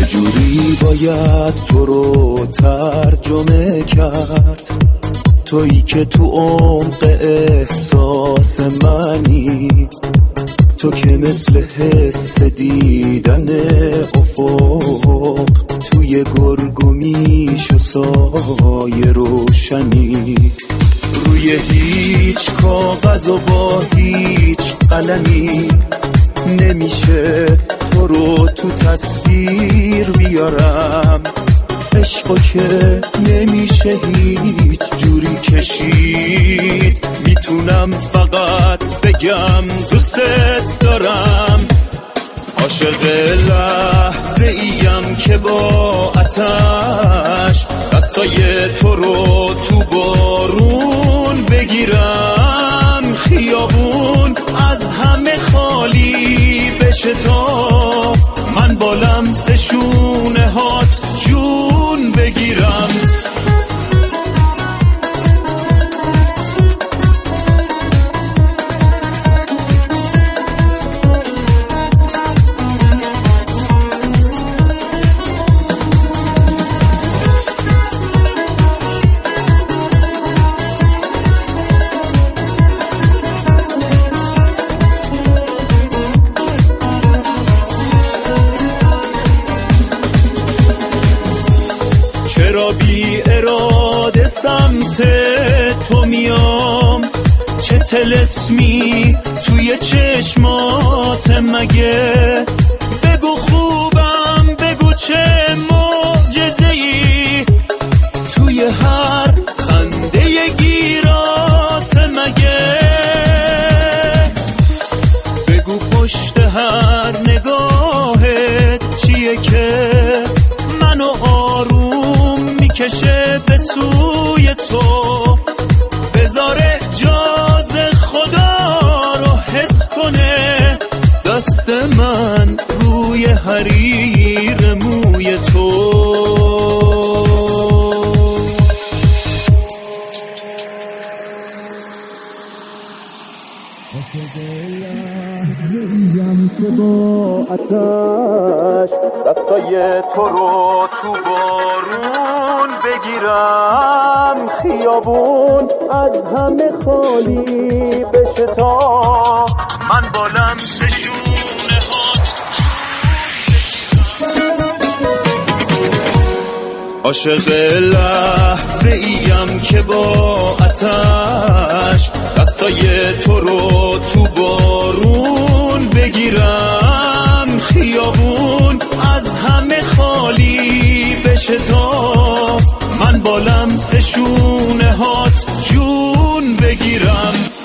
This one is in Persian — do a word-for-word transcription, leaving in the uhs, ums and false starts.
چجوری باید تو رو ترجمه کرد، تویی که تو عمق احساس منی، تو که مثل حس دیدن افق توی گرگومیش و سایه روشنی، روی هیچ کاغذ و با هیچ قلمی نمیشه تو رو تو تصویر بیارم، عشقو که نمیشه هیچ جوری کشید، میتونم فقط بگم دوست دارم. عاشق لحظه ایم که با آتش دستای تو رو تو بارون بگیرم، خیابون از همه خالی بشه تا من با لمس شونه هات جون بگیرم. چرا بی اراده سمت تو میام، چه طلسمی توی چشمات مگه، بگو خوبم بگو چه معجزه‌ای توی هر خنده گیرات مگه، بگو پشت هر نگاهت چیه که منو آروم میکشه به سوی تو، بذار اجازه خدا رو حس کنه دست من روی حریر موی تو. لحظه‌ایم که با آتش دستای تو رو تو بارون بگیرم، خیابون از همه خالی بشه تا من با لمس شونه هات عاشق لحظه ایم که با آتش دستای تو رو تو بارون بگیرم، خیابون از همه خالی بشه تا من با لمس شونه هات جون بگیرم.